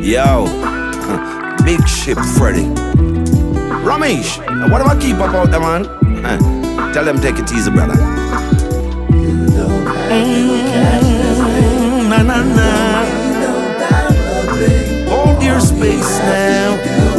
Yo, big ship Freddy. Ramesh, what am I keep about them, man? Tell them take it easy, brother. Na. Hold your space now.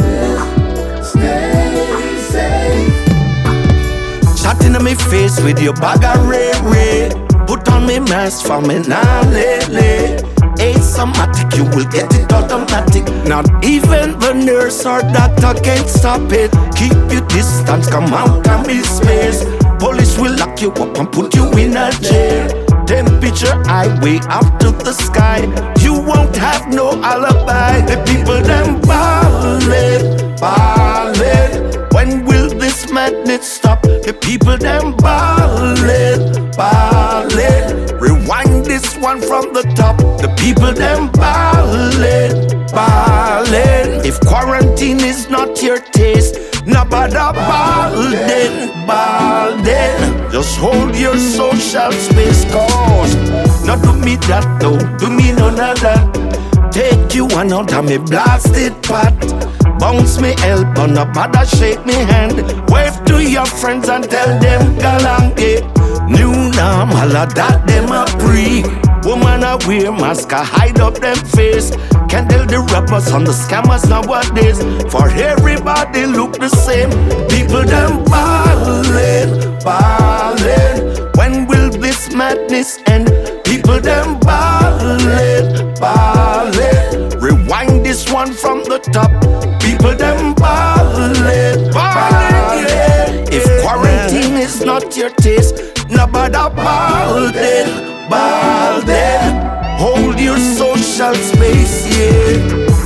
Shot in my face with your bag of ray. Put on me mask for me now lately. Asymptomatic, you will get it automatic. Not even the nurse or doctor can stop it. Keep your distance, come out of me space. Police will lock you up and put you in a jail. Temperature high way up to the sky. You won't have no alibi. The people them ballin'. When will this madness stop? The people them ballin'. Rewind this one from the top. The people them ballin'. If quarantine is not your taste, nobody ballin'. Just hold your social space, cause not do me that, don't do me none of that. Take you one out of me blasted pot. Bounce me elbow, nobody shake me hand. Wave to your friends and tell them galange. New normal, that them a pre. Woman a wear mask, a hide up them face. Can't tell the rappers on the scammers nowadays. For everybody look the same. People them ballin'. When will this madness end? People them ballin'. Rewind this one from the top. People them ballin'. If quarantine is not your taste, nobody ballin'. Hold your social space, yeah.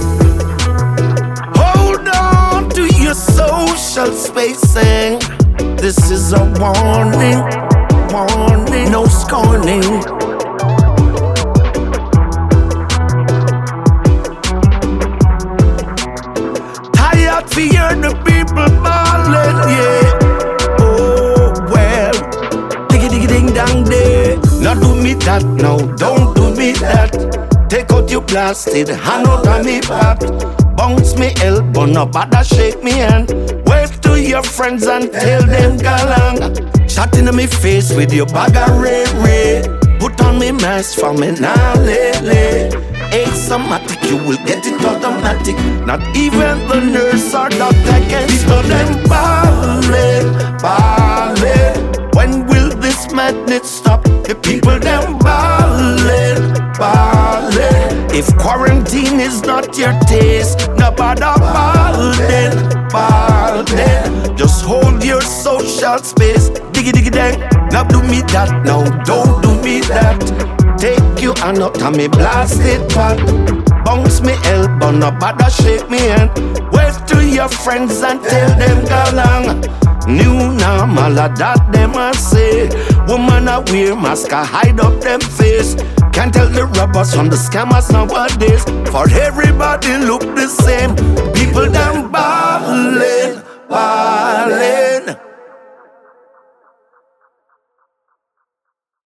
Hold on to your social spacing. This is a warning, no scorning. Tired to hear the people ballin', yeah. Oh well, diggy ding dang day. Not do me that, no, don't do me that. Take out your blasted hand out of me back. Bounce me elbow, nobody shake me hand. Wave to your friends and tell them galang. Shot in me face with your bag of ray. Put on me mask for me now lately. Asymptomatic, you will get it automatic. Not even the nurse or doctor can stop them ballin'. When will this madness stop? The people them ballin'. If quarantine is not your taste, nobody ballin'. Just hold your social space. Diggy dang. Now do me that, now don't do me that. Take you hand up to me blasted pot. Bounce me elbow, nobody shake me hand. Wave to your friends and tell them galang. New normal, that them a say. Woman a wear mask, a hide up them face. Can't tell the robbers from the scammers nowadays. For everybody look the same. People them ballin'.